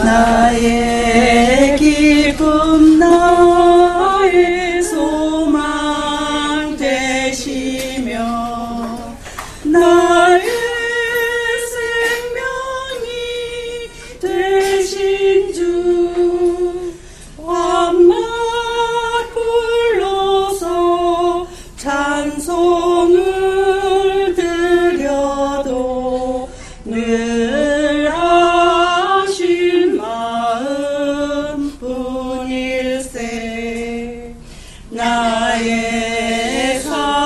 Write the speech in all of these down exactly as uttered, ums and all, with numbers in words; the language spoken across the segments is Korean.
나의 기쁨 나의 소망 되시며 나의 생명이 되신 주 밤낮 불러서 찬송을 드려도 늘 하신 마음뿐일세 나의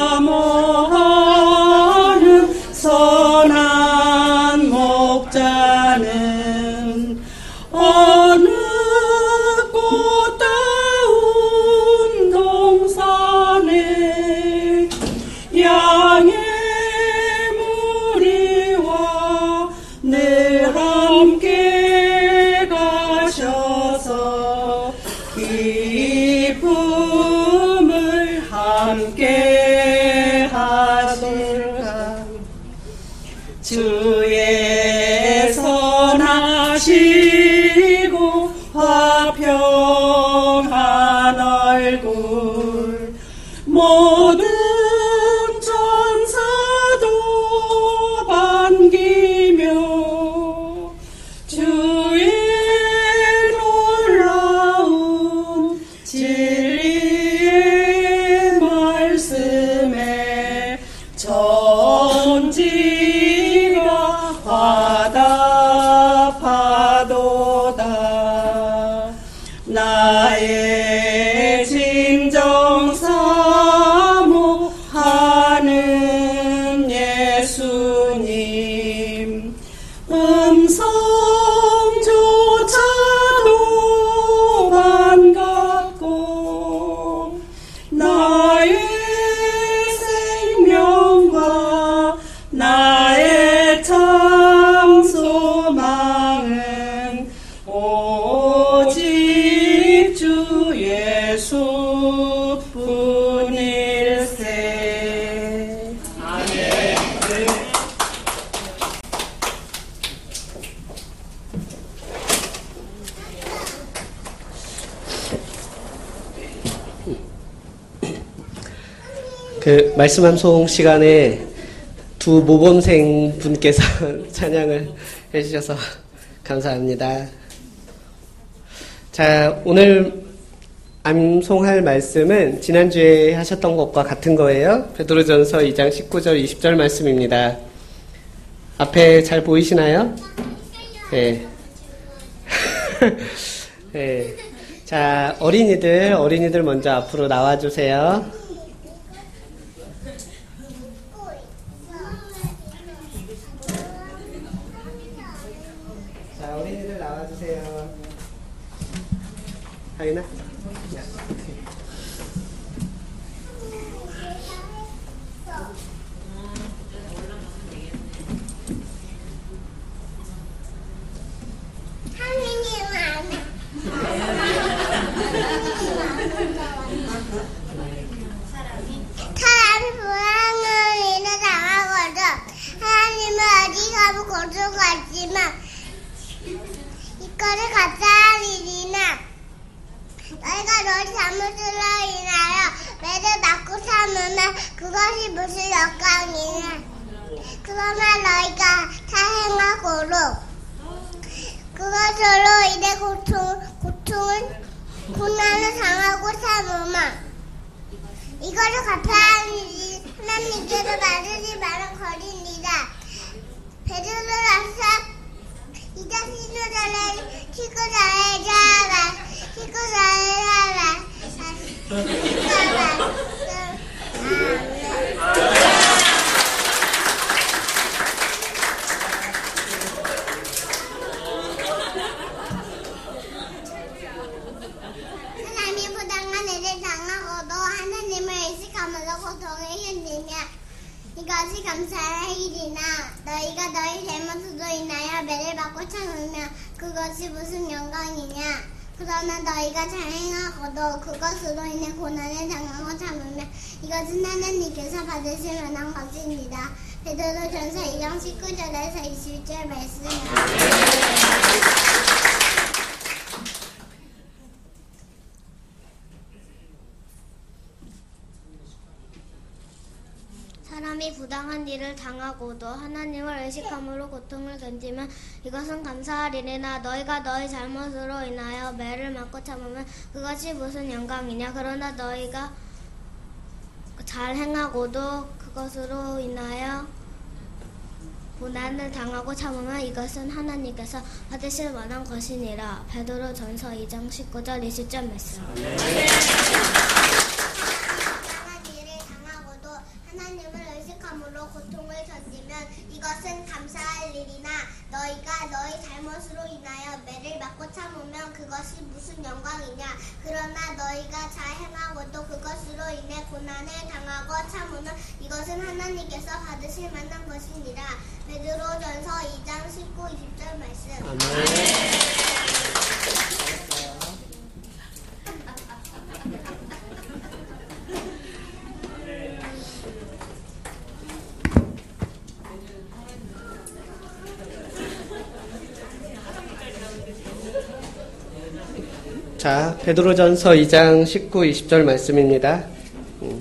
사모하는 선한 목자는 어느 꽃다운 동산에 양의 무리와 늘 함께 가셔서 기쁨을 함께 하실까 주의 선하시고 화평한 얼굴 모든 천사도 반기며 주의 놀라운 진리의 말씀에 천지가 화답하도다 나의 진정 사모하는 예수님 음성조차도 반갑고 나의 생명과 나의 참 소망은 오직 주 예수뿐일세. 아멘. 그 말씀 암송 시간에 두 모범생 분께서 찬양을 해주셔서 감사합니다. 자, 오늘 암송할 말씀은 지난주에 하셨던 것과 같은 거예요. 베드로전서 이 장 십구 절 이십 절 말씀입니다. 앞에 잘 보이시나요? 네. 네. 자, 어린이들, 어린이들 먼저 앞으로 나와주세요. 자, 어린이들 나와주세요. 하이나? 사람이 불안을 인해 당하거든 하나님은 어디 가면 고통하지만 이거를 갖다 하리니라 너희가 너희 잘못으로 인하여 매를 맞고 삼으면 그것이 무슨 영광이냐 그러나 너희가 사행하고로 그것으로 인해 고통, 고통을 고난을 당하고 삼으면 이거를 갚아야하니 하나님께서 받으실 만한 거리니라. 베드로라서 이자 신호자를 키고 잘해라 키고 잘해라 하나님이 부당한 일을 당하고도 하나님을 의식하면서 고통을 힘내며 이것이 감사할 일이나 너희가 너희 잘못으로 인하여 매를 받고 참으며 그것이 무슨 영광이냐 그러나 너희가 잘 행하고도 그것으로 인해 고난을 당하고 참으며 이것은 하나님께서 받으실 만한 것입니다. 베드로전서 이 장 십구 절에서 이십 절 말씀입니다. 사람이 부당한 일을 당하고도 하나님을 의식함으로 고통을 견디면 이것은 감사하리니나 너희가 너희 잘못으로 인하여 매를 맞고 참으면 그것이 무슨 영광이냐. 그러나 너희가 잘 행하고도 그것으로 인하여 고난을 당하고 참으면 이것은 하나님께서 받으실 만한 것이니라. 베드로전서 이 장 십구 절 이십 절 말씀. 하나님을 의식함으로 고통을 견디면 이것은 감사할 일이나 너희가 너희 잘못으로 인하여 매를 맞고 참으면 그것이 무슨 영광이냐. 그러나 너희가 잘 행하고도 그것으로 인해 고난을 당하고 참으면 이것은 하나님께서 받으실 만한 것이니라. 베드로전서 이 장 십구, 이십 절 말씀. 아멘. 자, 베드로전서 이 장 십구, 이십 절 말씀입니다. 음.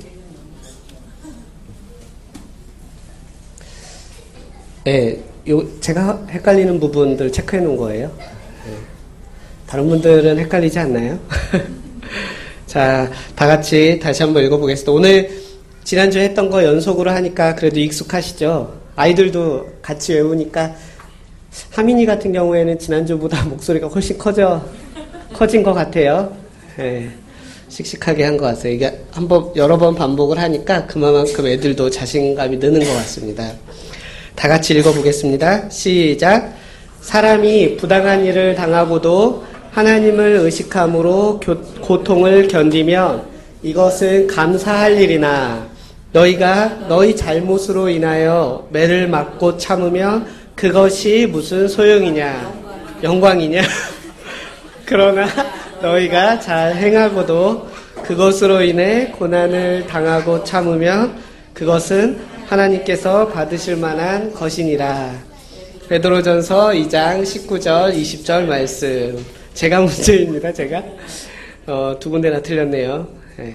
네, 요, 제가 헷갈리는 부분들 체크해 놓은 거예요. 네. 다른 분들은 헷갈리지 않나요? 자, 다 같이 다시 한번 읽어보겠습니다. 오늘 지난주에 했던 거 연속으로 하니까 그래도 익숙하시죠? 아이들도 같이 외우니까 하민이 같은 경우에는 지난주보다 목소리가 훨씬 커져 커진 것 같아요. 예, 씩씩하게 한 것 같아요. 이게 한번 여러 번 반복을 하니까 그만큼 애들도 자신감이 느는 것 같습니다. 다 같이 읽어보겠습니다. 시작. 사람이 부당한 일을 당하고도 하나님을 의식함으로 고통을 견디면 이것은 감사할 일이나 너희가 너희 잘못으로 인하여 매를 맞고 참으면 그것이 무슨 소용이냐, 영광이냐. 그러나 너희가 잘 행하고도 그것으로 인해 고난을 당하고 참으면 그것은 하나님께서 받으실 만한 것이니라. 베드로전서 이 장 십구 절, 이십 절 말씀. 제가 문제입니다, 제가. 어, 두 군데나 틀렸네요. 네.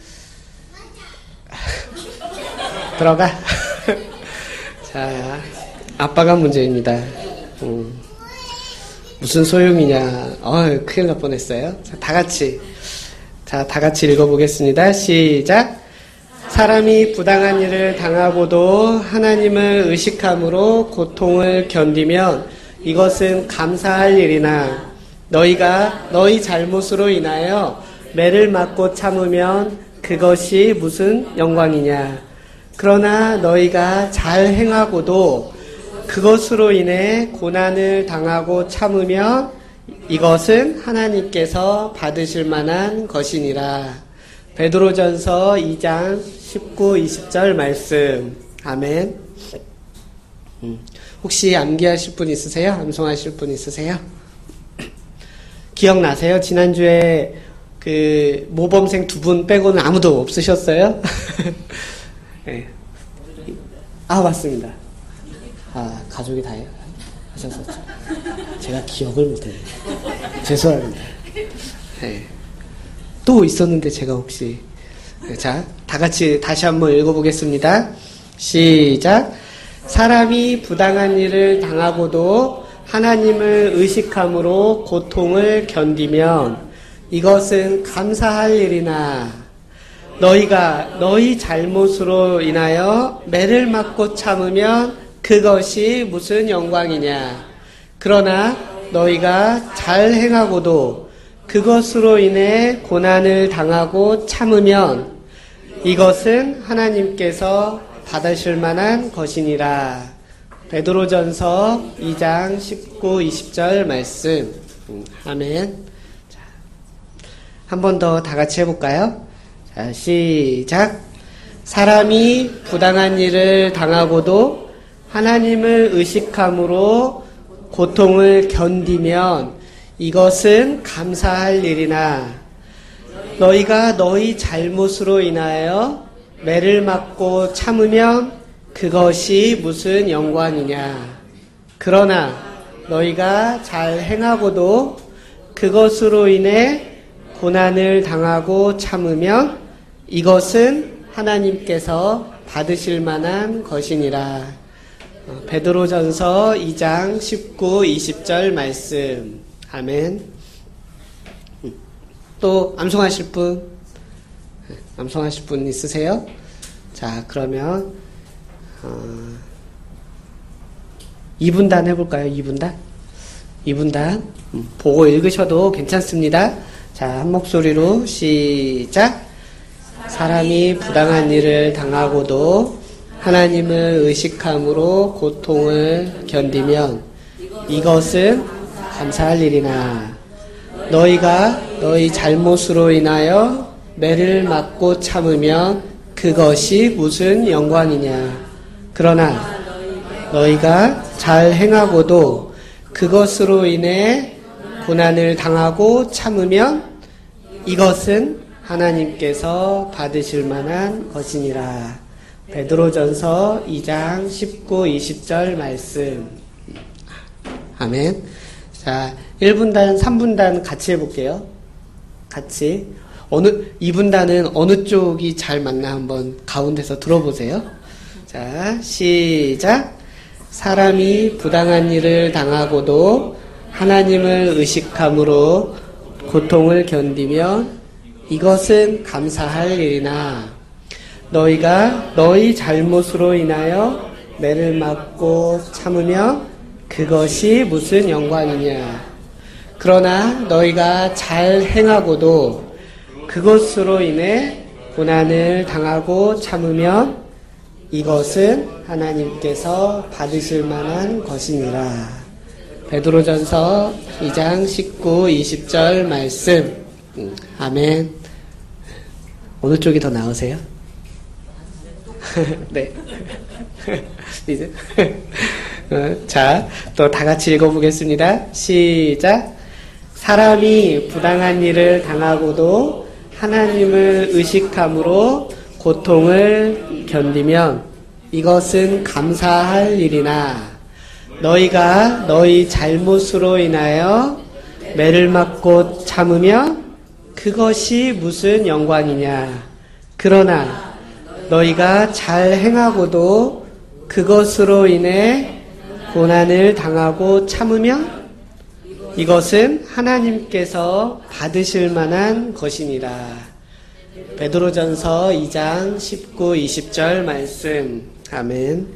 들어가. 자, 아빠가 문제입니다. 음. 무슨 소용이냐. 어휴, 큰일 날 뻔했어요. 자, 다 같이. 자, 다 같이 읽어보겠습니다. 시작. 사람이 부당한 일을 당하고도 하나님을 의식함으로 고통을 견디면 이것은 감사할 일이나 너희가 너희 잘못으로 인하여 매를 맞고 참으면 그것이 무슨 영광이냐. 그러나 너희가 잘 행하고도 그것으로 인해 고난을 당하고 참으면 이것은 하나님께서 받으실 만한 것이니라. 베드로전서 이 장 십구, 이십 절 말씀. 아멘. 음, 혹시 암기하실 분 있으세요? 암송하실 분 있으세요? 기억나세요? 지난주에 그 모범생 두 분 빼고는 아무도 없으셨어요? 네. 아, 맞습니다. 아, 가족이 다 하셨었죠. 제가 기억을 못해요. 죄송합니다. 네. 또 있었는데 제가 혹시. 네, 자, 다 같이 다시 한번 읽어보겠습니다. 시작. 사람이 부당한 일을 당하고도 하나님을 의식함으로 고통을 견디면 이것은 감사할 일이나 너희가 너희 잘못으로 인하여 매를 맞고 참으면 그것이 무슨 영광이냐. 그러나 너희가 잘 행하고도 그것으로 인해 고난을 당하고 참으면 이것은 하나님께서 받으실 만한 것이니라. 베드로전서 이 장 십구, 이십 절 말씀. 음, 아멘. 자, 한 번 더 다 같이 해볼까요? 자, 시작. 사람이 부당한 일을 당하고도 하나님을 의식함으로 고통을 견디면 이것은 감사할 일이나 너희가 너희 잘못으로 인하여 매를 맞고 참으면 그것이 무슨 영광이냐. 그러나 너희가 잘 행하고도 그것으로 인해 고난을 당하고 참으면 이것은 하나님께서 받으실 만한 것이니라. 어, 베드로전서 이 장 십구, 이십 절 말씀. 아멘. 음. 또 암송하실 분? 암송하실 분 있으세요? 자, 그러면 어, 이 분단 해볼까요? 이 분단? 이 분단 음, 보고 읽으셔도 괜찮습니다. 자, 한 목소리로 시작. 사람이 부당한 일을 당하고도 하나님을 의식함으로 고통을 견디면 이것은 감사할 일이나 너희가 너희 잘못으로 인하여 매를 맞고 참으면 그것이 무슨 영광이냐. 그러나 너희가 잘 행하고도 그것으로 인해 고난을 당하고 참으면 이것은 하나님께서 받으실 만한 것이니라. 베드로전서 이 장 십구, 이십 절 말씀. 아멘. 자, 일 분단, 삼 분단 같이 해볼게요. 같이. 어느, 이 분단은 어느 쪽이 잘 맞나 한번 가운데서 들어보세요. 자, 시작. 사람이 부당한 일을 당하고도 하나님을 의식함으로 고통을 견디면 이것은 감사할 일이나 너희가 너희 잘못으로 인하여 매를 맞고 참으면 그것이 무슨 영광이냐. 그러나 너희가 잘 행하고도 그것으로 인해 고난을 당하고 참으면 이것은 하나님께서 받으실 만한 것이니라. 베드로전서 이 장 십구, 이십 절 말씀. 음, 아멘. 어느 쪽이 더 나으세요? 네. 이제 어, 자, 또 다 같이 읽어보겠습니다. 시작. 사람이 부당한 일을 당하고도 하나님을 의식함으로 고통을 견디면 이것은 감사할 일이나 너희가 너희 잘못으로 인하여 매를 맞고 참으면 그것이 무슨 영광이냐. 그러나 너희가 잘 행하고도 그것으로 인해 고난을 당하고 참으면 이것은 하나님께서 받으실 만한 것이니라. 베드로전서 이 장 십구, 이십 절 말씀. 아멘.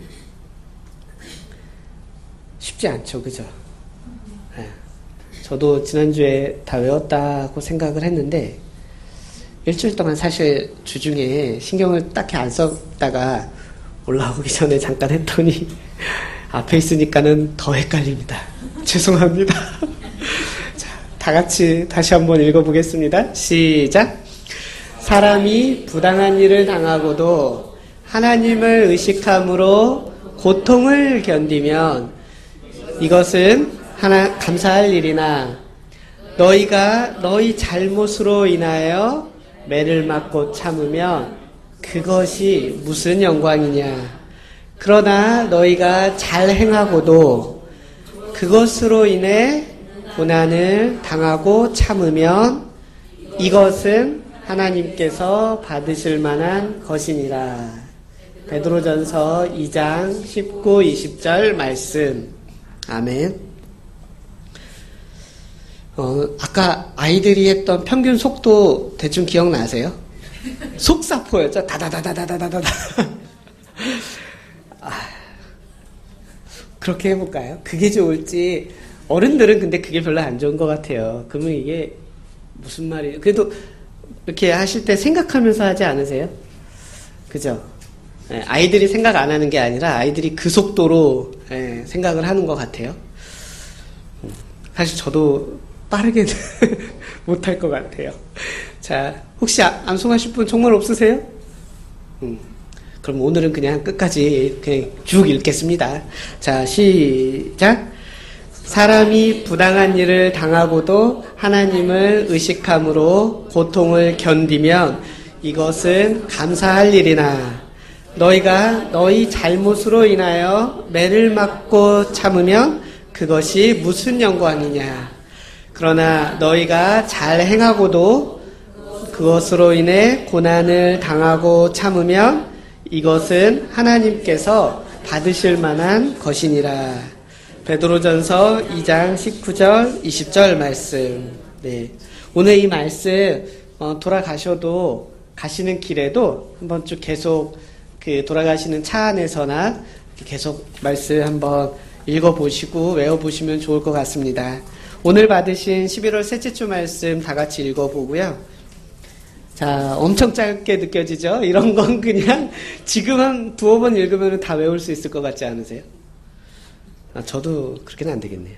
쉽지 않죠, 그죠? 네. 저도 지난주에 다 외웠다고 생각을 했는데 일주일 동안 사실 주중에 신경을 딱히 안 썼다가 올라오기 전에 잠깐 했더니 앞에 있으니까는 더 헷갈립니다. 죄송합니다. 자, 다 같이 다시 한번 읽어보겠습니다. 시작. 사람이 부당한 일을 당하고도 하나님을 의식함으로 고통을 견디면 이것은 하나 감사할 일이나 너희가 너희 잘못으로 인하여 매를 맞고 참으면 그것이 무슨 영광이냐. 그러나 너희가 잘 행하고도 그것으로 인해 고난을 당하고 참으면 이것은 하나님께서 받으실 만한 것이니라. 베드로전서 이 장 십구, 이십 절 말씀. 아멘. 어, 아까 아이들이 했던 평균 속도 대충 기억나세요? 속사포였죠? 다다다다다다다다. 아, 그렇게 해볼까요? 그게 좋을지. 어른들은 근데 그게 별로 안 좋은 것 같아요. 그러면 이게 무슨 말이에요? 그래도 이렇게 하실 때 생각하면서 하지 않으세요? 그죠? 네, 아이들이 생각 안 하는 게 아니라 아이들이 그 속도로 네, 생각을 하는 것 같아요. 사실 저도 빠르게는 못할 것 같아요. 자, 혹시 암송하실 분 정말 없으세요? 음, 그럼 오늘은 그냥 끝까지 그냥 쭉 읽겠습니다. 자, 시작. 사람이 부당한 일을 당하고도 하나님을 의식함으로 고통을 견디면 이것은 감사할 일이나 너희가 너희 잘못으로 인하여 매를 맞고 참으면 그것이 무슨 영광이냐. 그러나 너희가 잘 행하고도 그것으로 인해 고난을 당하고 참으면 이것은 하나님께서 받으실 만한 것이니라. 베드로전서 이 장 십구 절 이십 절 말씀. 네. 오늘 이 말씀 어, 돌아가셔도 가시는 길에도 한번 쭉 계속 그 돌아가시는 차 안에서나 계속 말씀 한번 읽어보시고 외워보시면 좋을 것 같습니다. 오늘 받으신 십일월 셋째 주 말씀 다 같이 읽어보고요. 자, 엄청 짧게 느껴지죠? 이런 건 그냥 지금 한 두어 번 읽으면 다 외울 수 있을 것 같지 않으세요? 아, 저도 그렇게는 안 되겠네요.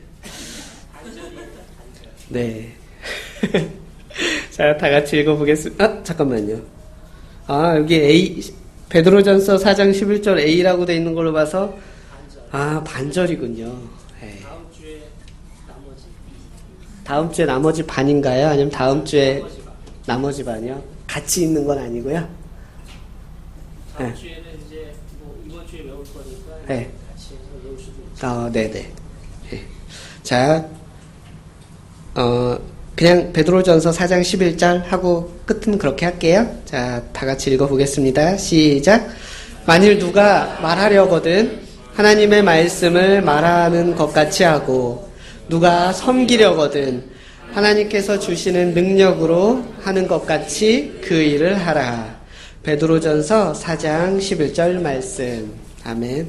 네. 자, 다 같이 읽어보겠습니다. 아, 잠깐만요. 아, 여기 A, 베드로전서 사 장 십일 절 A라고 돼 있는 걸로 봐서, 아, 반절이군요. 네. 다음 주에 나머지. 다음 주에 나머지 반인가요? 아니면 다음 주에 나머지, 반. 나머지 반이요? 같이 있는 건 아니고요. 다음 네. 주에는 이제 뭐 이번 주에 외울 거니까 네. 같이 해서 외울 수도 있죠. 아, 네네. 네. 자, 어, 그냥 베드로전서 사 장 십일 절 하고 끝은 그렇게 할게요. 자, 다 같이 읽어보겠습니다. 시작. 만일 누가 말하려거든 하나님의 말씀을 말하는 것 같이 하고 누가 섬기려거든 하나님께서 주시는 능력으로 하는 것 같이 그 일을 하라. 베드로전서 사 장 십일 절 말씀. 아멘.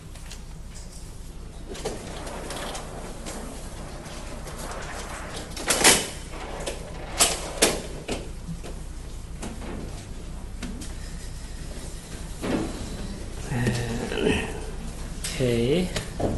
오케이.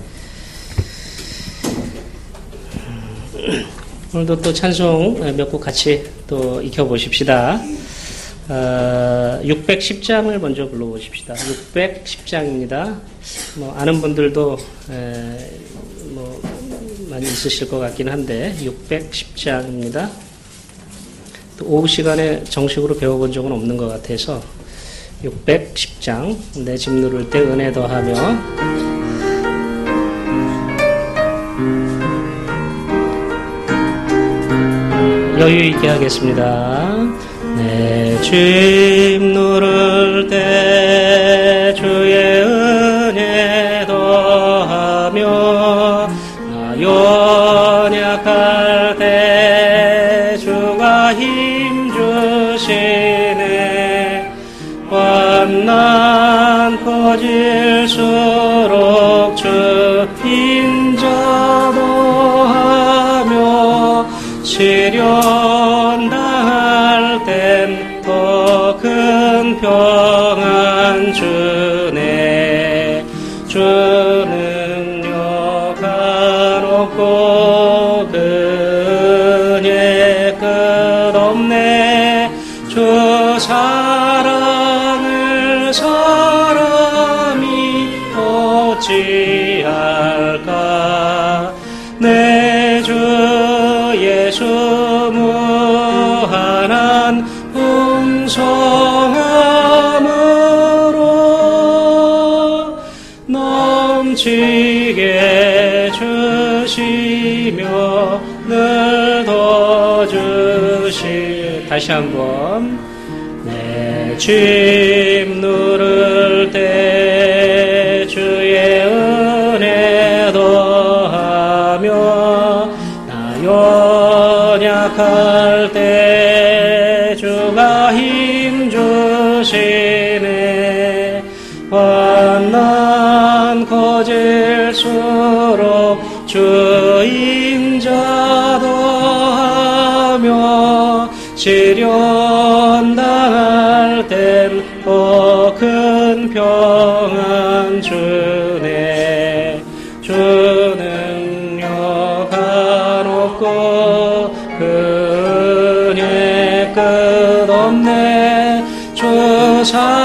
오늘도 또 찬송 몇 곡 같이 또 익혀보십시다. 어, 육백십 장을 먼저 불러보십시다. 육백십 장입니다. 뭐, 아는 분들도, 에, 뭐, 많이 있으실 것 같긴 한데, 육백십 장입니다. 또 오후 시간에 정식으로 배워본 적은 없는 것 같아서, 육백십 장, 내 집 누를 때 은혜 더하며, 여유 있게 하겠습니다. 내 집 누를 때 주의 은혜 더하며 나 연약할 때 주가 힘 주시네. 환난 커질수록 주 인자 더하며 시련 당할 땐 더 큰 평안 주네. 주 능력 한없고 그 은혜 끝없네. 주 사랑을 사람이 어찌할까. 내 주 예수 무한한 풍성함으로 넘치게 주시며 늘 더 주시. 다시 한번. 내 집 누를 때 주의 은혜 더하며 연약할 때 주가 힘 주시네. 환난 커질수록 주 인자 더하며 시련 당할 땐 더 큰 평안 주네. 주는 한없고 그 은혜 끝없네. 주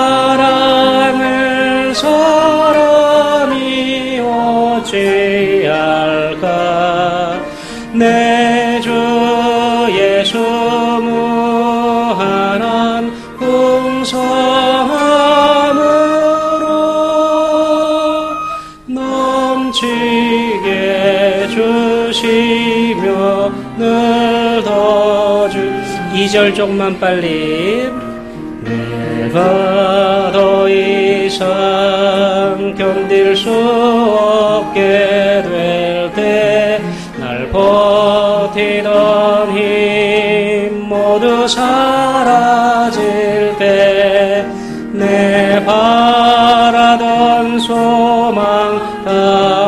사랑을 사람이 어찌할까. 내 주 예수 무한한 풍성함으로 넘치게 주시며 늘 더 주. 이 절 조금만 빨리. 내 내가 더 이상 견딜 수 없게 될 때 날 버티던 힘 모두 사라질 때 내 바라던 소망 다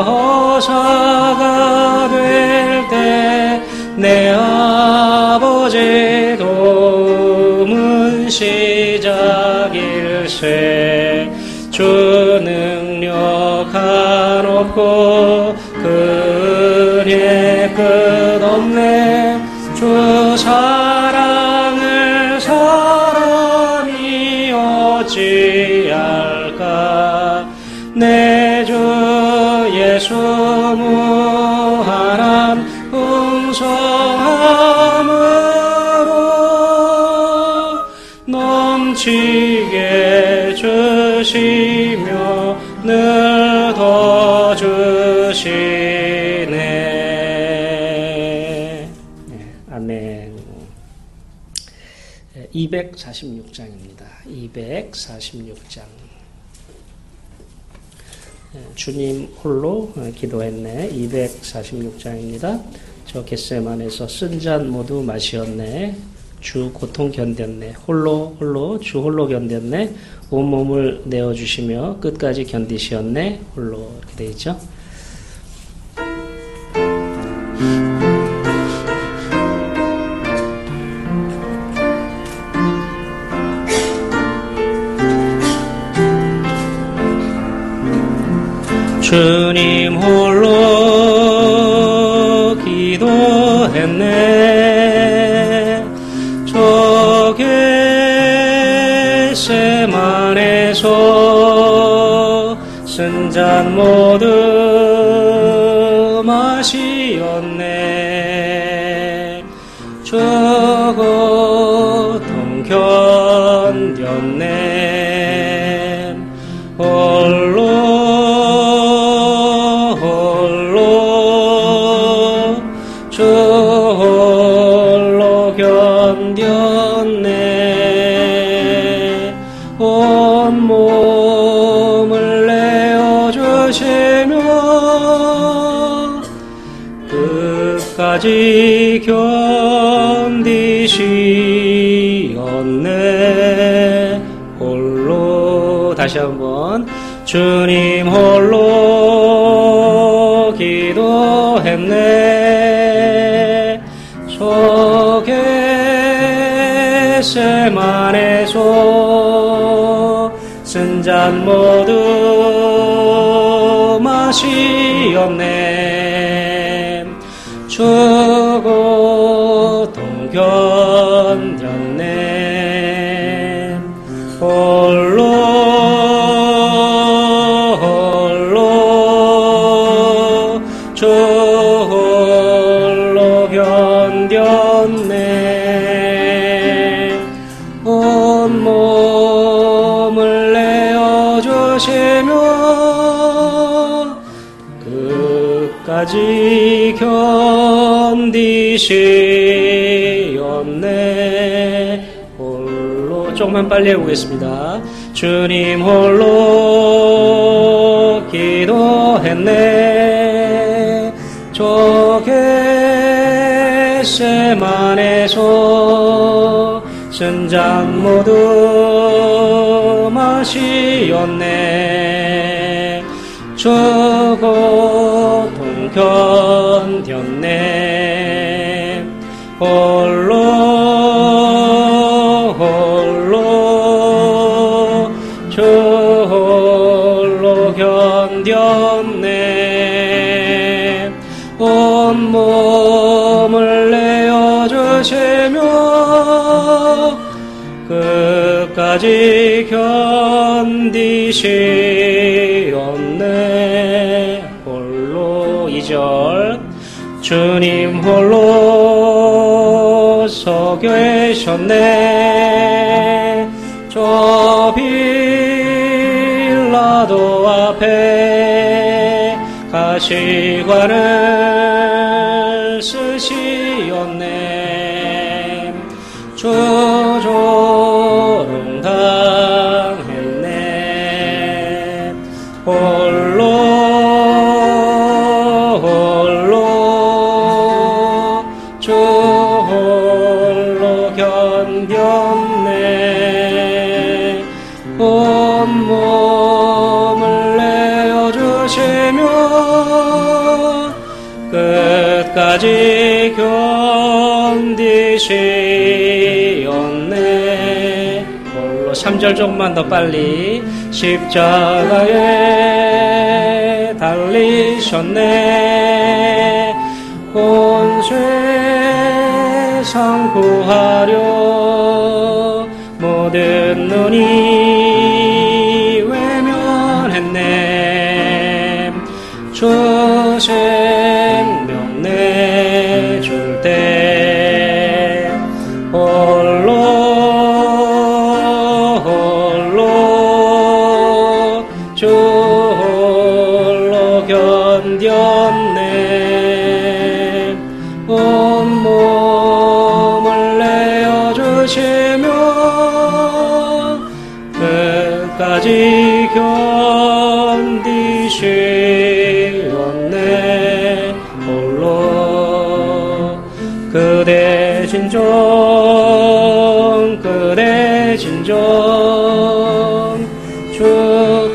허사가 될 때 내 아버지 도움은 시작일세. 주 능력 한없고 그 은혜 끝없네. 주 사랑을 사람이 어찌할까. 내 주 예수 무한한 풍성함으로 넘치게 주시며 늘 더 주시네. 네, 아멘. 이백사십육 장입니다. 이백사십육 장. 주님 홀로 기도했네. 이백사십육 장입니다. 저 겟세만에서 쓴 잔 모두 마시었네. 주 고통 견뎠네. 홀로 홀로 주 홀로 견뎠네. 온몸을 내어주시며 끝까지 견디시었네. 홀로 이렇게 되어 있죠. 주님 홀로 기도했네. 저 겟세만에서 쓴 잔 모두 마시었네. 저 고통 견뎠네. 홀로 주 홀로 견뎠네. 온몸을 내어주시며 끝까지 견디시었네. 홀로 다시 한번 주님 홀로 기도했네. 저 겟세만에서 쓴 잔 모두 마시었네. 주 고통 견뎠네. 홀로 홀로 주 홀로 견뎠네. 온몸을 내어주시며 끝까지 견디시었네. 홀로 조금만 빨리 해보겠습니다. 주님 홀로 기도했네. 저 겟세만에서 쓴 잔 모두 마시었네. 저 고통 견뎠네. 홀로 홀로 저 홀로 견뎠네. 온몸을 내어주시며 끝까지 견디시었네. 홀로 이 절 주님 홀로 서 계셨네. 저 빌라도 앞에 가시관을 쓰시었네. 저 조롱 다 주시며 끝까지 견디시었네. 홀로 삼 절 조금만 더 빨리. 십자가에 달리셨네. 온 세상 구하려 모든 눈이 외면했네. 주 생명 내줄 때 홀로 홀로 주 홀로 견뎠네. 온몸을 내어주시며 끝까지 견디시었네. 홀로 그대 진정 그대 진정 주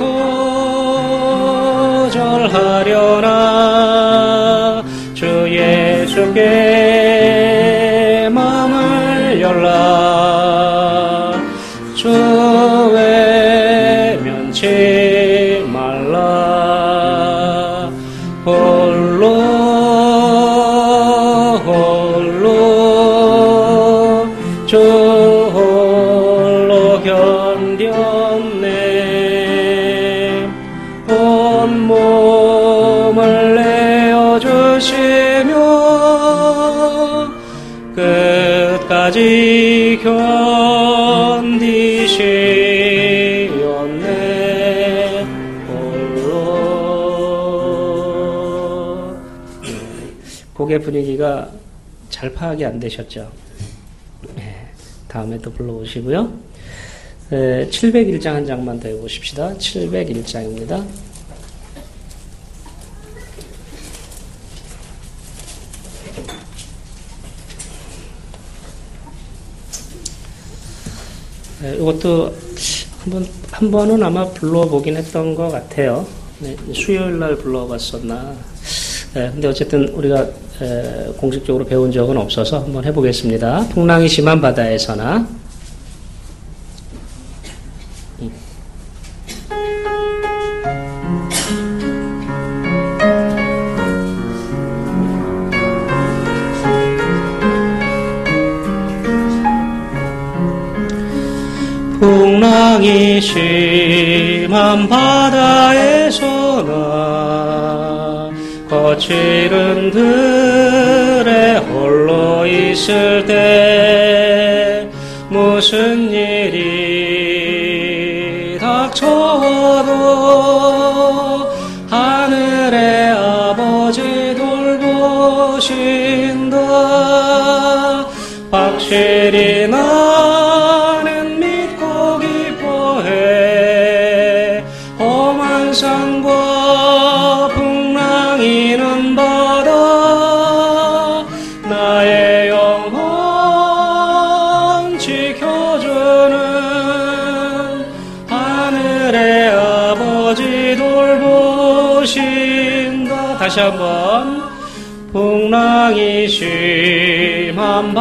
거절하려나. 주 예수께 마음을 열라. 주 외면치 말라. 홀로 홀로 주 홀로 견뎠네. 온몸을 내어주시며 끝까지 견디시었네. 홀로. 곡의 분위기가 잘 파악이 안 되셨죠? 네, 다음에 또 불러오시고요. 네, 칠백일 장 한 장만 더 해보십시다. 칠백일 장입니다. 네, 이것도 한번 한 번은 아마 불러보긴 했던 것 같아요. 네, 수요일 날 불러봤었나. 네, 근데 어쨌든 우리가 에, 공식적으로 배운 적은 없어서 한번 해보겠습니다. 풍랑이 심한 바다에서나. 음. 풍랑이 심한 바다에서나 거칠은 들에 홀로 있을 때 무슨 일이 닥쳐도 하늘의 아버지 돌보신다. 확실히 나는 믿고 기뻐해. 험한 산과 풍랑이는 바다 나의 영혼 지켜주는 하늘의 아버지 돌보신다. 다시 한번. 풍랑이 심한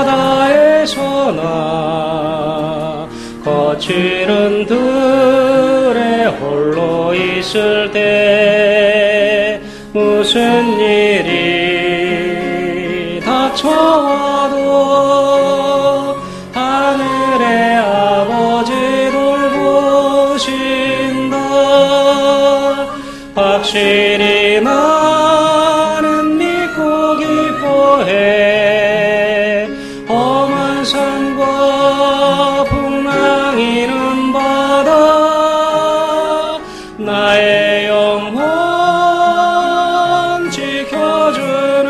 바다에서나 거칠은 들에 홀로 있을 때 무슨 일이 닥쳐와도 하늘의 아버지 돌보신다. 확실히 나는 믿고 기뻐해. 험한 산과 풍랑이는 바다 나의 영혼 지켜주는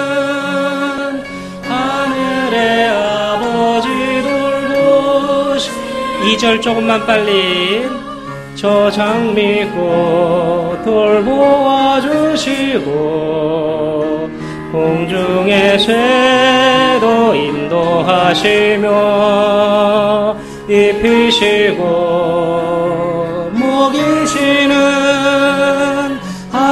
하늘의 아버지 돌보시. 이 절 조금만 빨리. 저장 믿고 돌보아 주시고 공중의 새도 인도하시며 입히시고 먹이시는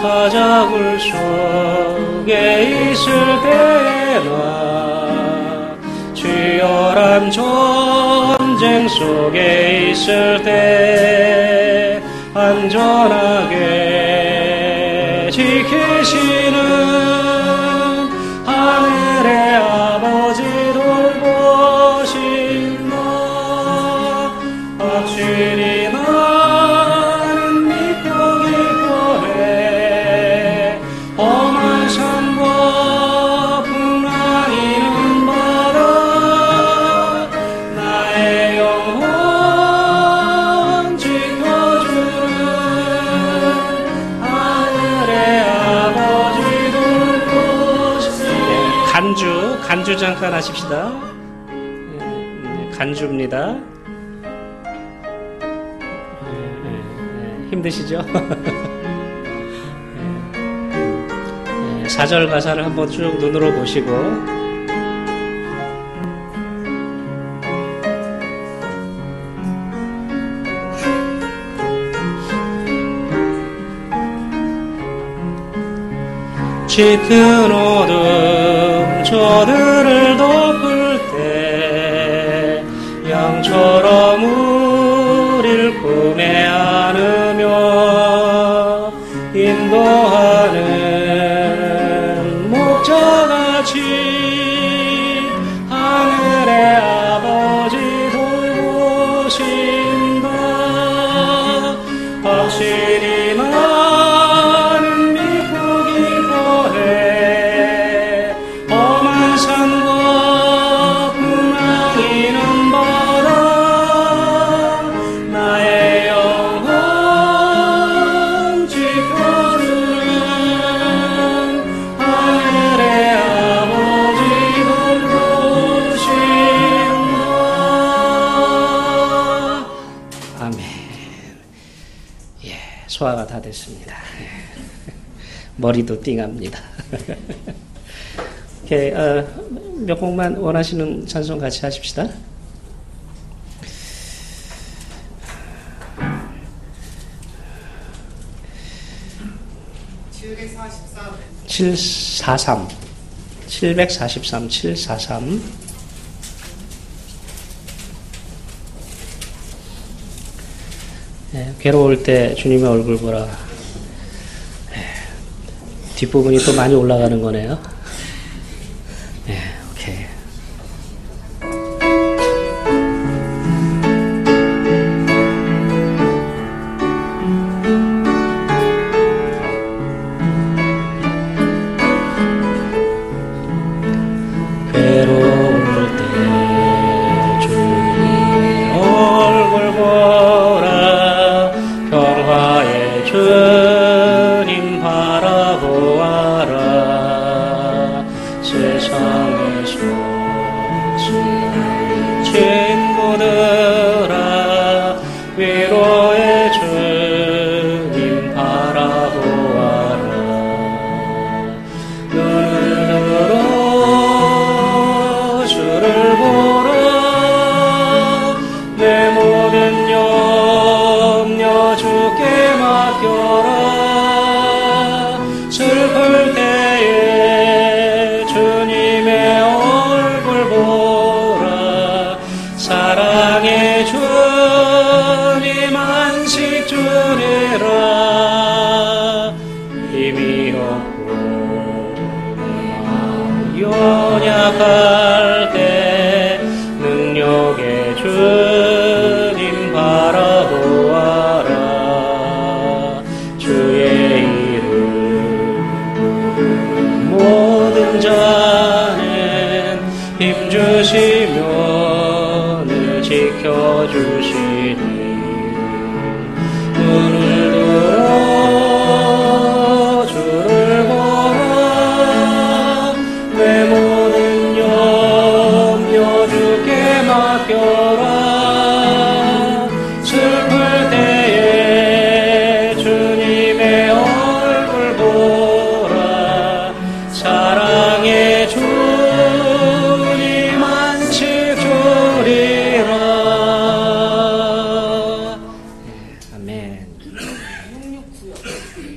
사자굴 속에 있을 때나 치열한 전쟁 속에 있을 때 안전하게 지키시는 하늘의 아버지 돌보신다. 확실히 나는 믿고 기뻐해. 험한 산과 풍랑이는 바다 나의 영혼 지켜주는 하늘의 아버지 돌보시네. 간주, 간주 잠깐 하십시다. 네, 간주입니다. 네, 네, 네, 힘드시죠? 네, 사 절 가사를 한번 쭉 눈으로 보시고 짙은 어둠 저들을 덮을 때 양처럼 우릴 품에 안으며 인도하는 목자같이 하늘의 아버지 돌보신다. 확실히 나는 믿고 기뻐해. 험한 산과 풍랑이는 바다 나의 영혼 지켜주는 하늘의 아버지 돌보신다. 아멘. 예, 소화가 다 됐습니다. 머리도 띵합니다. 오케이, 어, 몇 곡만 원하시는 찬송 같이 하십시다. 칠백사십삼 칠백사십삼 칠백사십삼 네, 괴로울 때 주님의 얼굴 보라. 네, 뒷부분이 또 많이 올라가는 거네요. 네, 오케이. 괴로울 때 주님의 얼굴 보라. 평화의 주님 바라보아라. 세상에서 지나는 친구들아 위로의 주님 바라보아라. 눈을 들어 주를 보라. 내 모든 염려 주께 맡겨라. 슬플 때에 주님의 얼굴 보라. 사랑의 주님 안식 주리라. 힘이 없고 연약할 때 능력의 주님 바라보아라. 주의 이름 모든 자는 힘주시며 늘 지켜주시니 눈을 들어 주를 보라. 내 모든 염려 주께 맡겨라. 슬플 때에 주님의 얼굴 보라. 사랑의 주님 안식 주리라.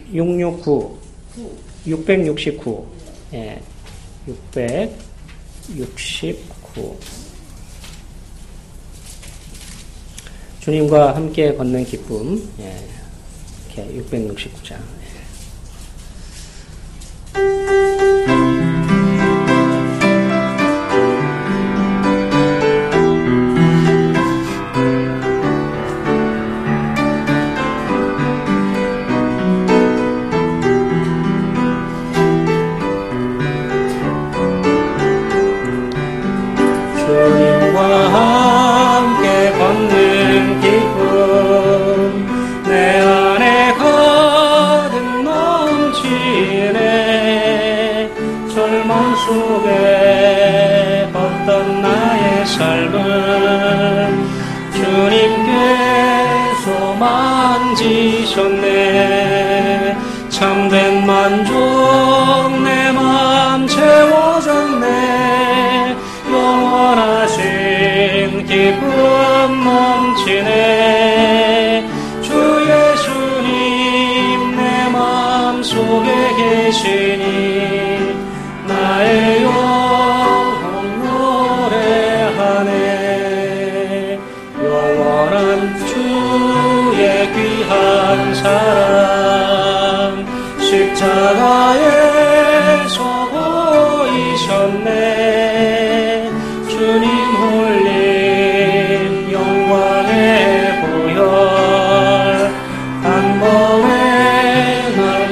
육육구, 육백육십구, 예, 육백육십구. 주님과 함께 걷는 기쁨, 예, 이렇게 육백육십구 장. 속에 걷던 나의 삶을 주님께서 만지셨네. 참된 만족 내 맘 채워졌네. 영원하신 기쁨 넘치네. 주 예수님 내 맘 속에 계시니 나의 영혼 노래하네. 영원한 주의 귀한 사랑 십자가에서 보이셨네. 주님 홀린 영광의 보혈 한 번에 날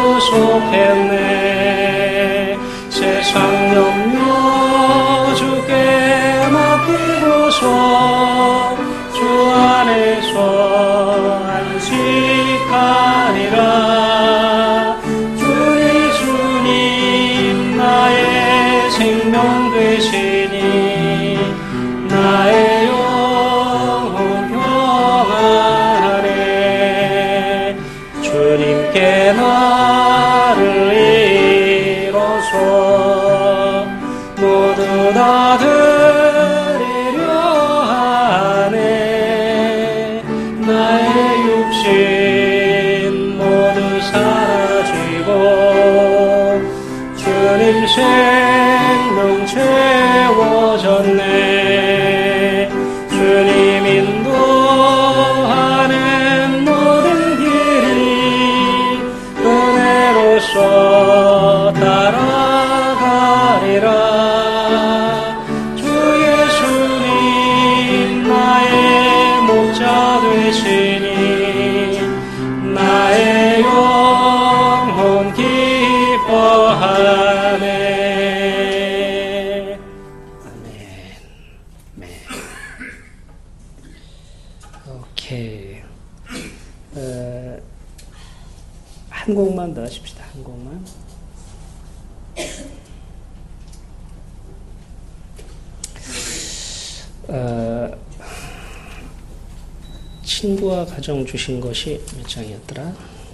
구속했네. 세상 염려 주께 맡기고서 주 안에서 안식하리라. 주 예수님 나의 생명 되시니 나의 영혼 평안하네. 주님께 나를 이뤄서 모두 다 드리려 하네. 나의 육신 모두 사라지고 주님 생명 채워졌네. 주님 인도하는 모든 길이 은혜로서 따라가리라. 주 예수님 나의 목자 되시니 나의 영혼 기뻐하네. 아멘. 네. 오케이. 어, 한 곡만 더 하십시다. 한 곡만. 어, 친구와 가정 주신 것이 몇 장이었더라?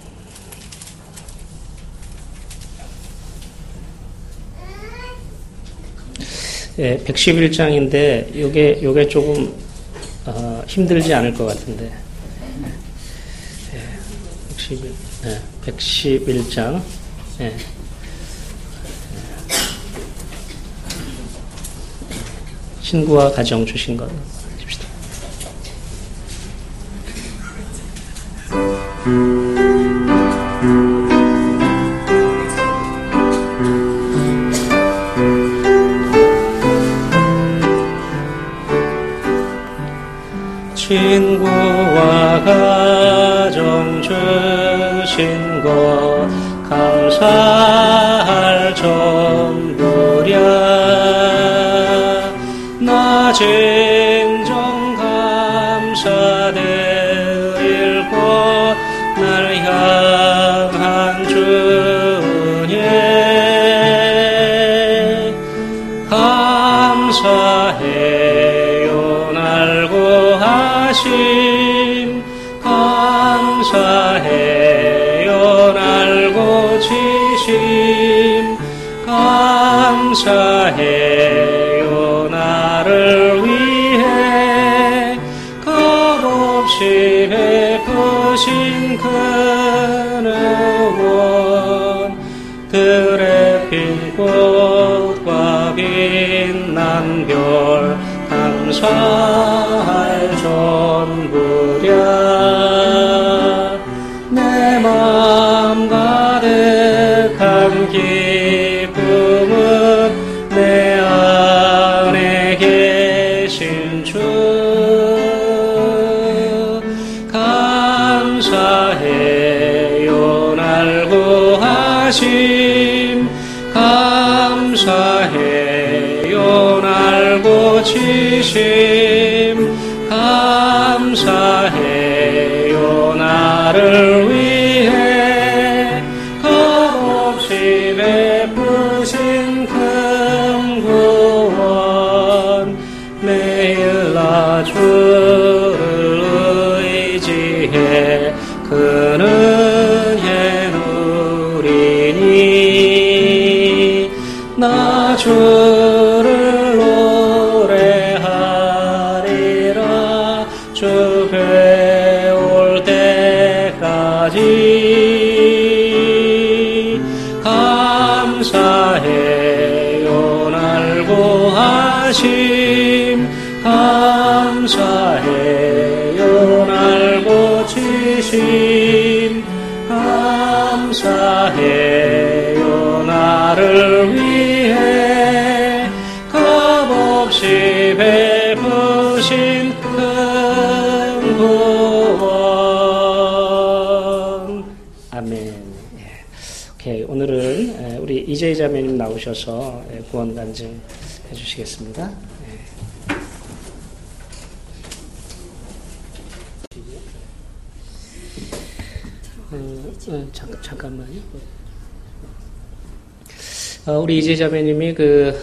예, 백십일 장인데 요게 요게 조금 어, 힘들지 않을 것 같은데. 예, 백십일, 예, 백십일 장. 예. 친구와 가정 주신 것 해줍시다. 친구와 가정 주신 것 감사할 전부랴. 나 진정 감사드릴 것 날 향한 주님 감사해요. 날고 하심 감사해요. 날고 지심 감사해요. 나를 위해 값없이 베푸신 큰 주원 들에 핀 꽃과 빛난 별 감사할 전부랴 내 마음 가득한 기쁨은 내 안에 계신 주 감사해요 날 구하심 감사해요 날 고치심 감사해요 나를 위해 값없이 베푸신 큰 구원 매일 나 주를 의지해 그는 은혜 누리니 나 주를 노래하리라 주 배울 때까지 감사해요 날 구하심 감사해요 날 고치심 감사해요 나를 위해 값없이 베푸신 큰 구원 아멘. 오케이, 오늘은 우리 이재희 자매님 나오셔서 구원 간증 해주시겠습니다. 어, 어, 잠깐, 잠깐만요. 어, 우리 이재 자매님이 그,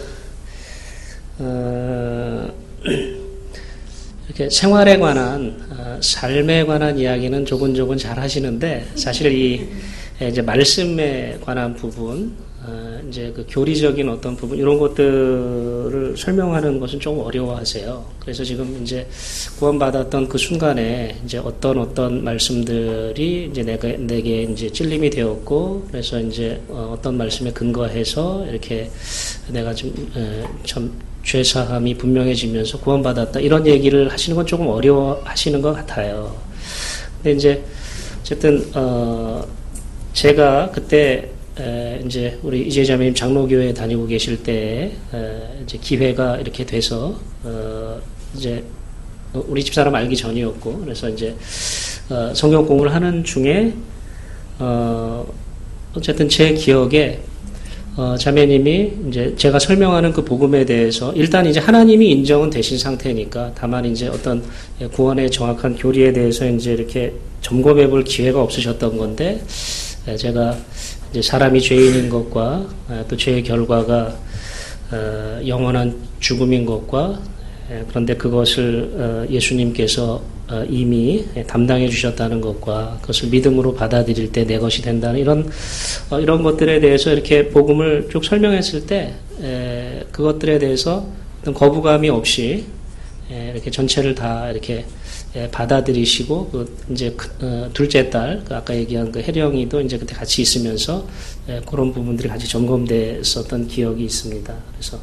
어, 이렇게 생활에 관한, 어, 삶에 관한 이야기는 조근조근 잘 하시는데, 사실 이, 이제 말씀에 관한 부분, 어, 이제 그 교리적인 어떤 부분, 이런 것들을 설명하는 것은 조금 어려워하세요. 그래서 지금 이제 구원받았던 그 순간에 이제 어떤 어떤 말씀들이 이제 내가, 내게 이제 찔림이 되었고, 그래서 이제 어, 어떤 말씀에 근거해서 이렇게 내가 좀, 에, 참 죄사함이 분명해지면서 구원받았다. 이런 얘기를 하시는 건 조금 어려워 하시는 것 같아요. 근데 이제, 어쨌든, 어, 제가 그때 에, 이제 우리 이재 자매님 장로교회 다니고 계실 때 에, 이제 기회가 이렇게 돼서 어, 이제 우리 집사람 알기 전이었고 그래서 이제 어, 성경 공부를 하는 중에 어, 어쨌든 제 기억에 어, 자매님이 이제 제가 설명하는 그 복음에 대해서 일단 이제 하나님이 인정은 되신 상태니까 다만 이제 어떤 구원의 정확한 교리에 대해서 이제 이렇게 점검해 볼 기회가 없으셨던 건데 제가 이제 사람이 죄인인 것과 또 죄의 결과가 영원한 죽음인 것과 그런데 그것을 예수님께서 이미 담당해 주셨다는 것과 그것을 믿음으로 받아들일 때 내 것이 된다는 이런 이런 것들에 대해서 이렇게 복음을 쭉 설명했을 때 그것들에 대해서 어떤 거부감이 없이 이렇게 전체를 다 이렇게 예, 받아들이시고 그 이제 그, 어, 둘째 딸, 그 아까 얘기한 그 혜령이도 이제 그때 같이 있으면서 예, 그런 부분들이 같이 점검됐었던 기억이 있습니다. 그래서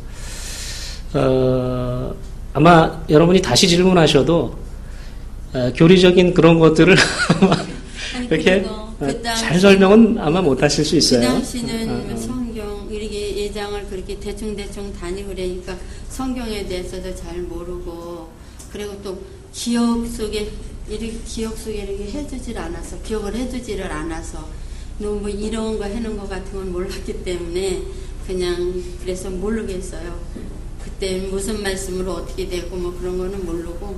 어, 아마 여러분이 다시 질문하셔도 어, 교리적인 그런 것들을 아니, 이렇게 그 당시, 잘 설명은 아마 못하실 수 있어요. 그 당시는 어, 어. 성경 이렇게 예장을 그렇게 대충 대충 다니고 그러니까 성경에 대해서도 잘 모르고 그리고 또 기억 속에 이렇게 기억 속에 이렇게 해주질 않아서 기억을 해주지를 않아서 너무 뭐 이런 거 해놓은 거 같은 건 몰랐기 때문에 그냥 그래서 모르겠어요. 그때 무슨 말씀으로 어떻게 되고 뭐 그런 거는 모르고.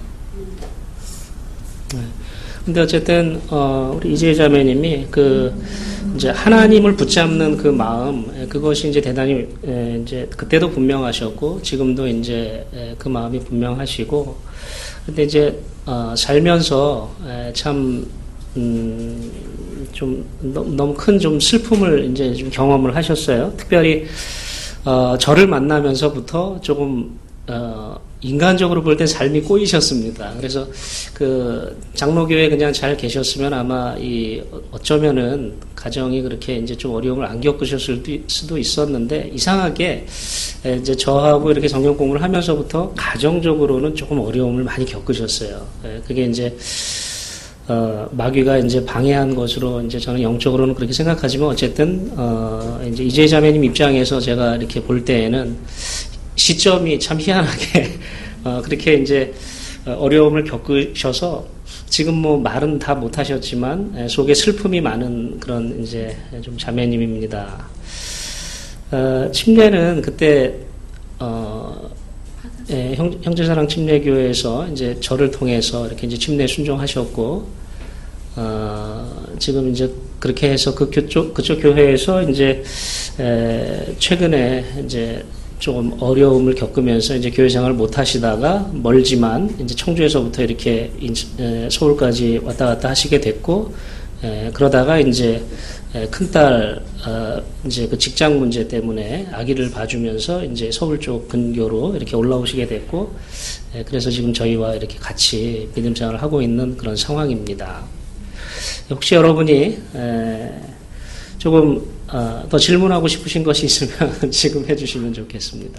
네. 근데 어쨌든 어, 우리 이재 자매님이 그 이제 하나님을 붙잡는 그 마음 그것이 이제 대단히 에, 이제 그때도 분명하셨고 지금도 이제 에, 그 마음이 분명하시고. 근데 이제 어, 살면서 에, 참 음, 좀 너무 큰 좀 슬픔을 이제 좀 경험을 하셨어요. 특별히 어, 저를 만나면서부터 조금 어, 인간적으로 볼 땐 삶이 꼬이셨습니다. 그래서 그 장로교회 그냥 잘 계셨으면 아마 이 어쩌면은 가정이 그렇게 이제 좀 어려움을 안 겪으셨을 수도 있었는데 이상하게 이제 저하고 이렇게 성경 공부를 하면서부터 가정적으로는 조금 어려움을 많이 겪으셨어요. 그게 이제 어, 마귀가 이제 방해한 것으로 이제 저는 영적으로는 그렇게 생각하지만 어쨌든 어, 이제 이재 자매님 입장에서 제가 이렇게 볼 때에는 시점이 참 희한하게 어, 그렇게 이제 어려움을 겪으셔서 지금 뭐 말은 다 못하셨지만 속에 슬픔이 많은 그런 이제 좀 자매님입니다. 어, 침례는 그때 어, 예, 형, 형제사랑 침례교회에서 이제 저를 통해서 이렇게 이제 침례 순종하셨고 어, 지금 이제 그렇게 해서 그 그쪽 그쪽 교회에서 이제 에, 최근에 이제 조금 어려움을 겪으면서 이제 교회 생활을 못 하시다가 멀지만 이제 청주에서부터 이렇게 서울까지 왔다 갔다 하시게 됐고, 에, 그러다가 이제 큰딸 어, 이제 그 직장 문제 때문에 아기를 봐주면서 이제 서울 쪽 근교로 이렇게 올라오시게 됐고, 에, 그래서 지금 저희와 이렇게 같이 믿음 생활을 하고 있는 그런 상황입니다. 혹시 여러분이 에, 조금 어, 더 질문하고 싶으신 것이 있으면 지금 해주시면 좋겠습니다.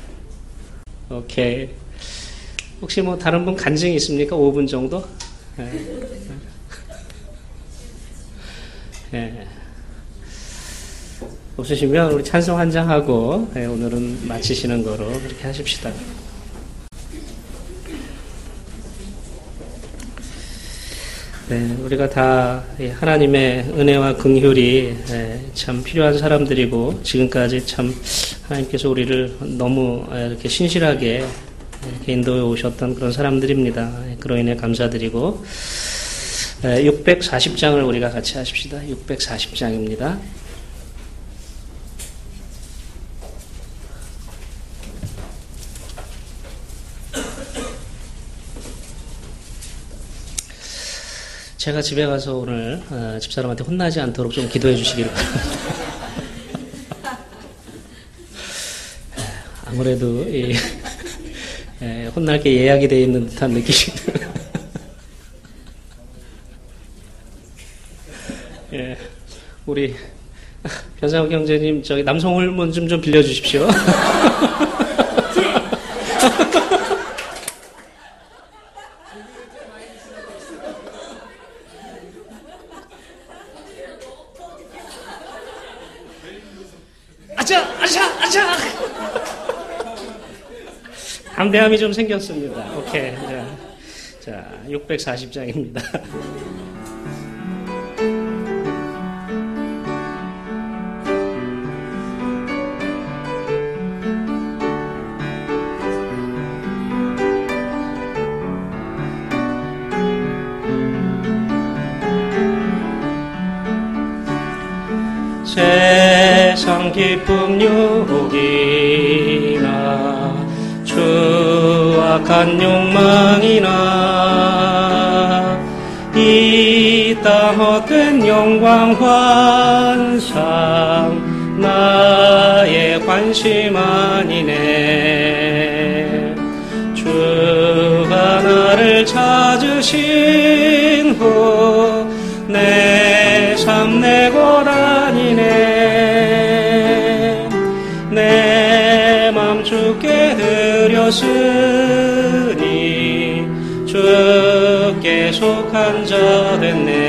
오케이. 혹시 뭐 다른 분 간증이 있습니까? 오 분 정도? 네. 네. 없으시면 우리 찬송 한 장 하고 네, 오늘은 마치시는 거로 그렇게 하십시다. 네, 우리가 다 하나님의 은혜와 긍휼이 참 필요한 사람들이고 지금까지 참 하나님께서 우리를 너무 이렇게 신실하게 이렇게 인도해 오셨던 그런 사람들입니다. 그로 인해 감사드리고 육백사십 장을 우리가 같이 하십시다. 육백사십 장입니다. 제가 집에 가서 오늘 어, 집사람한테 혼나지 않도록 좀 기도해 주시기를 바랍니다. 아무래도 이, 에, 혼날 게 예약이 되어 있는 듯한 느낌이 예, 우리 변상욱 형제님 저기 남성 호르몬 좀 좀 빌려주십시오. 아차! 아차! 아차! 담대함이 좀 생겼습니다. 오케이. 자, 자 육백사십 장입니다. 세상 기쁨 유혹이나 추악한 욕망이나 이 땅 헛된 영광 환상 나의 관심 아니네. 주가 나를 찾으신 후 내 삶 내 고난이네. 내 맘 주께 드렸으니 주께 속한 자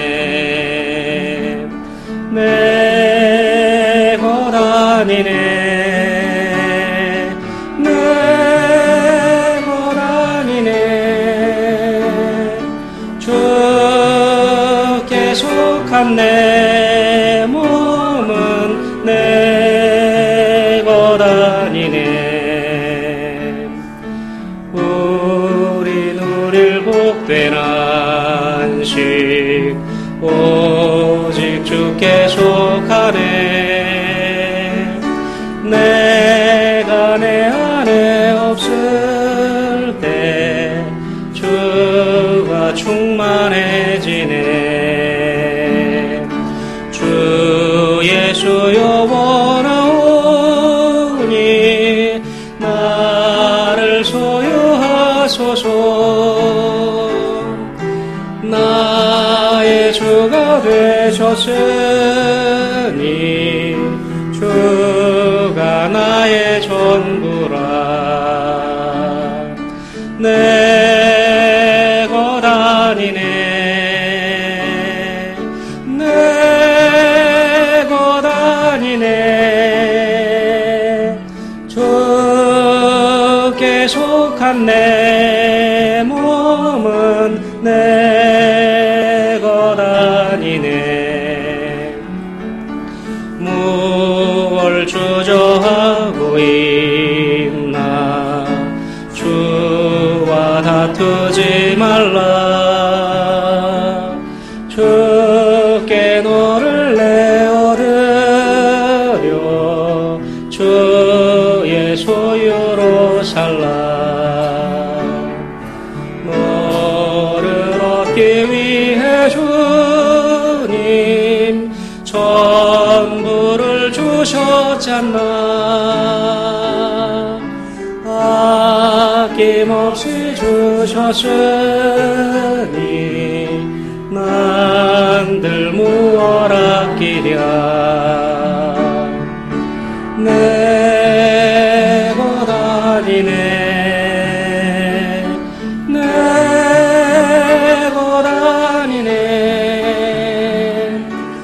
됐네. 내 고난이네. 내 고난이네. 주께 속한 내 몸은 내 고난이네. 우리 누릴 복된 안식 오직 주께 속하네. 내가 내 안에 없을 때 주가 충만해지네. 주 예수 영원하오니 나를 소유하 주셨으니 주가 나의 전부라. 내 것 아니네 내 것 아니네 주께 속한 내 몸은 내 것 아니네. 무얼 주저하고 있나 주와 다투지 말라. 주께 너를 내어드려 주의 소유로 살라. 너를 얻기 위해 주님 전부를 주셨잖아. 아낌없이 주셨으니 난들 무얼 아끼랴. 내 것 아니네 내 것 아니네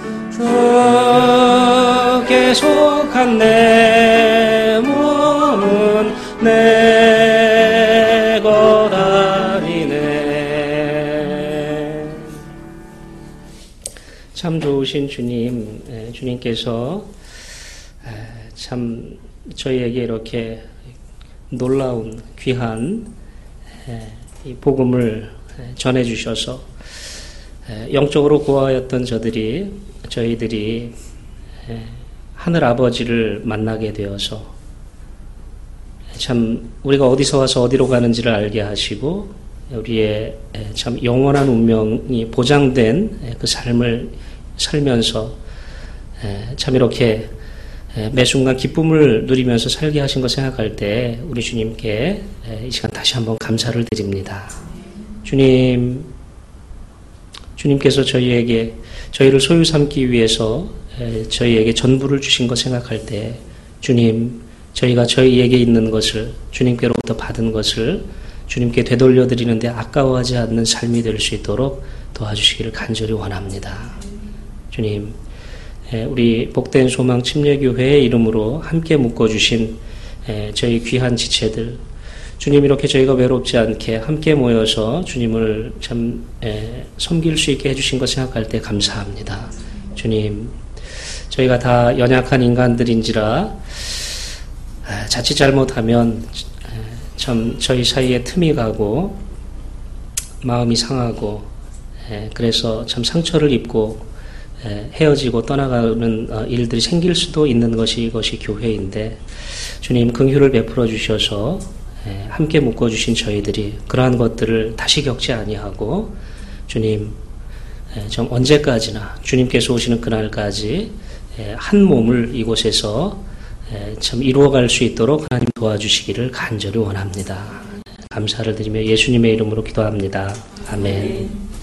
주께 속한 내 몸은 내 것 아니네. 참 좋으신 주님, 주님께서 참 저희에게 이렇게 놀라운 귀한 이 복음을 전해주셔서 영적으로 고아였던 저들이 저희들이 하늘 아버지를 만나게 되어서 참 우리가 어디서 와서 어디로 가는지를 알게 하시고 우리의 참 영원한 운명이 보장된 그 삶을 살면서 참 이렇게 매 순간 기쁨을 누리면서 살게 하신 것 생각할 때 우리 주님께 이 시간 다시 한번 감사를 드립니다. 주님, 주님께서 저희에게 저희를 소유 삼기 위해서 저희에게 전부를 주신 것 생각할 때 주님, 저희가 저희에게 있는 것을 주님께로부터 받은 것을 주님께 되돌려 드리는데 아까워하지 않는 삶이 될 수 있도록 도와주시기를 간절히 원합니다. 주님, 우리 복된 소망 침례교회의 이름으로 함께 묶어주신 저희 귀한 지체들, 주님 이렇게 저희가 외롭지 않게 함께 모여서 주님을 참 섬길 수 있게 해주신 것 생각할 때 감사합니다. 주님, 저희가 다 연약한 인간들인지라 자칫 잘못하면 참 저희 사이에 틈이 가고 마음이 상하고 그래서 참 상처를 입고 헤어지고 떠나가는 일들이 생길 수도 있는 것이 이것이 교회인데 주님 긍휼을 베풀어 주셔서 함께 묶어주신 저희들이 그러한 것들을 다시 겪지 아니하고 주님 좀 언제까지나 주님께서 오시는 그날까지 한 몸을 이곳에서 참 이루어갈 수 있도록 하나님 도와주시기를 간절히 원합니다. 감사를 드리며 예수님의 이름으로 기도합니다. 아멘.